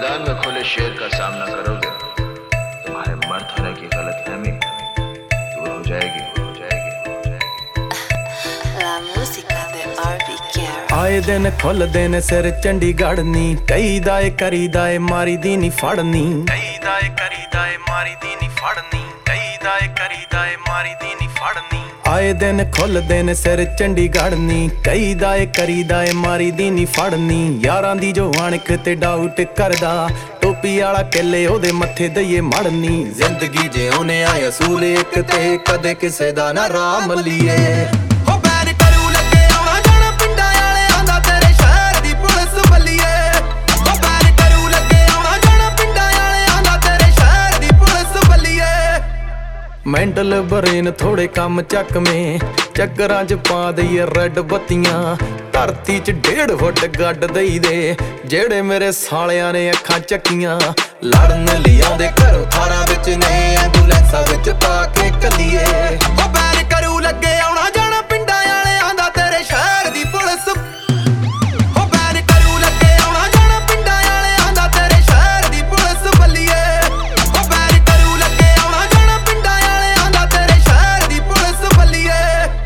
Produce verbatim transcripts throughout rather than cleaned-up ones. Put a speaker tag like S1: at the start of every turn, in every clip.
S1: मैदान में खुले शेर का सामना करोगे, तुम्हारे मर्द होने की गलतफहमी दूर हो जाएगी हो जाएगी हो जाएगी।
S2: La musica de Barbie Girl।
S3: आए दिन खुलदे ने सिर चंडीगढ़ नी, कई दाए करी दाए मारी दी नी फड़नी, कई दाए करी दाए मारी दी नी फड़नी, कई दाए करी दाए मारी दी नी फड़नी। आए दिन खुलदे ने सिर चंडीगढ़ नी, कई दाए करी दाए मारी दी नी फड़नी। यारां दी जो अणख ते डाउट करदा, टोपी आला किले ओदे मत्थे दईए मड़नी। जिंदगी जिउने आए असूल एक ते कदे किसे दा ना राह मल्लीए। मैंटल बरेन थोड़े कम चक में, चक्करां च पा दईए रेड बत्तियां। धरती च डेढ़ फुट गड्ड दई दे, जेड़े मेरे सालियां ने अखां चक्कियां। लड़न लई आउंदे घरों थारां विच ने, एंबूलेंसां विच पा के कल्लीए। ओ बैन करू लगे आउणा जाना पिंडां आलेआं दा तेरे शहर दी पुलिस। ओ बैन करू लगे आउणा जाना पिंडां आलेआं दा तेरे शहर दी पुलिस बल्लीए। ओ बैन करू लगे आउणा जाना पिंडां आलेआं दा तेरे शहर दी पुलिस बल्लीए।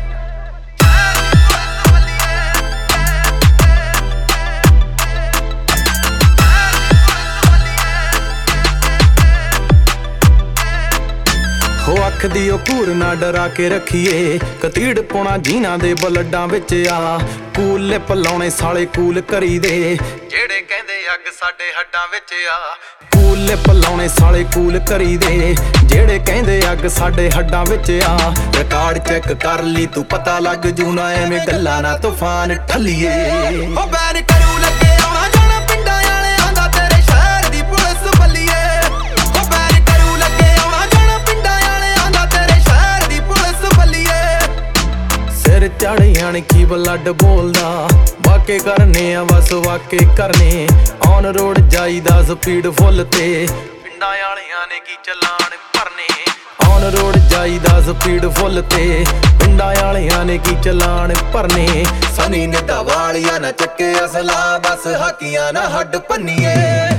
S3: हो अख दी ओ घूर ना डरा के रखिए, कतीड़ पौना जीना दे बलड्डां विच आ। कूल लिप लाउणे साले कूल करी दे, जेड़े कहंदे अग साडे हड्डां विच आ। कूल लिप लाउणे साले कूल करी दे, जेड़े कहंदे अग साडे हड्डां विच आ। रिकार्ड चेक कर ली तू पता लग जू ना, एवें गल्लां ना तूफान ठल्लीए। ओ बैन करू लगे आउणा जाना पिंडां आलेआं दा तेरे शहर दी पुलिस बल्लीए। ओ बैन करू लगे आउणा जाना पिंडां आलेआं दा तेरे शहर दी पुलिस बल्लीए। सिर चढ़ यानी की ब्लड बोलदा, वाके करने आ बस वाके करने। ऑन रोड जाईदा स्पीड फुल ते, पिंडां आलेआं ने की चलान भरने। ऑन रोड जाईदा स्पीड फुल ते, पिंडां आलेआं ने की चलान भरने। सनी ने वालिया ना चक्के असला, बस हाकियां ना हड्ड भन्नीए।